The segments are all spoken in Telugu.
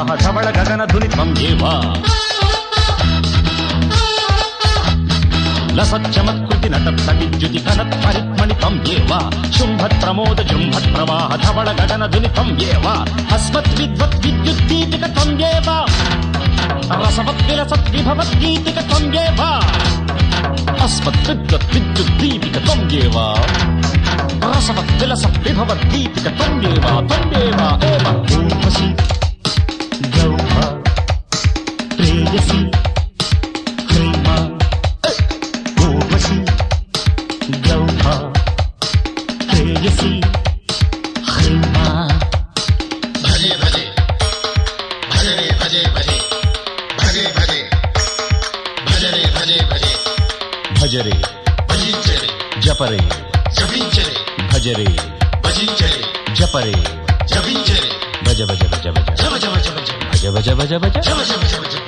ప్రవాహ ధవళ గగన ధునిత్వం ఏవా లసచ్చమత్కృతి నటత్త విద్యుతి కనత్ పరిత్మణితం ఏవా శుంభత్ ప్రమోద జృంభత్ ప్రవాహ ధవళ గగన ధునిత్వం ఏవా అస్మత్ విద్వత్ విద్యుత్ దీపికత్వం ఏవా రసవత్ విలసత్ విభవత్ గీతికత్వం ఏవా అస్మత్ విద్వత్ విద్యుత్ దీపికత్వం ఏవా రసవత్ విలసత్ విభవత్ గీతికత్వం ఏవా త్వం ఏవా ఏవ ఊర్వశి గౌహ ప్రేయసి హ్రీమా ఊర్వశి గౌహ ప్రేయసి హ్రీమా భజే భజే భజే రే భజే భజే భజే భజే భజరే భజే భజే భజరే భజించరే జపరే జపించరే భజరే భజించరే జపరే జపించరే భజ భజ భజ భజ జవ జవ జవ జవ భజ భజ భజ భజ జవ జవ జవ జవ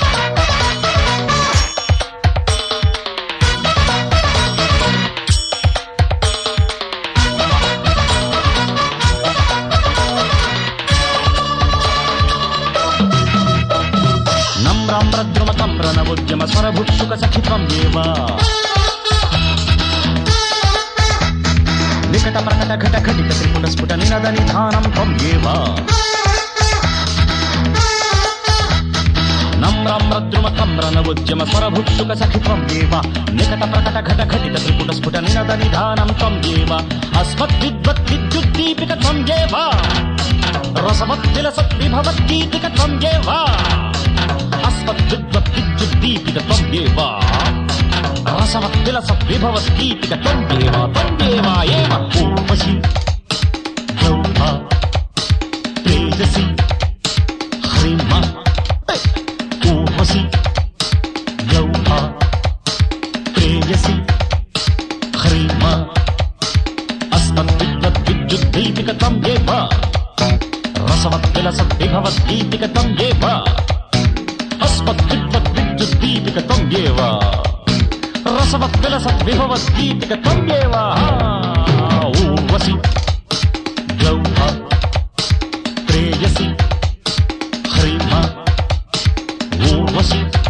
నమ్రామ్రద్రుమతమ్రనవోద్యమ స్వరభుక్షుక సఖిత్వం ఏవా నికట ప్రకట ఘట ఘటిత త్రిపుట స్ఫుట నినద నిధానం త్వం ఏవా నమ్రామ్రద్రుమతమ్రనవోద్యమ స్వరభుక్షుక సఖిత్వం ఏవా నికట ప్రకట ఘట ఘటిత త్రిపుట స్ఫుట నినద నిధానం త్వం ఏవా అస్మత్ విద్వత్ విద్యుత్ దీపికత్వం ఏవా రసవత్ విలసత్ విభవత్ గీతికత్వం ఏవా అస్మత్ విద్వత్ విద్యుత్ దీపికత్వం ఏవా రసవత్ విలసత్ విభవత్ గీతికత్వం ఏవా త్వం ఏవా ఏవ ఊర్వశి గౌహ ప్రేయసి హ్రీమా ఊర్వశి గౌహ ప్రేయసి హ్రీమా అస్మత్ విద్వత్ విద్యుత్ దీపికత్వం ఏవా రసవత్ విలసత్ విభవత్ గీతికత్వం ఏవా అస్మత్ విద్వత్ విద్యుత్ దీపికత్వం ఏవా రసవత్ విలసత్ విభవత్ గీతికత్వం ఏవా ఊర్వశి గౌహ ప్రేయసి హ్రీమా ఊర్వశి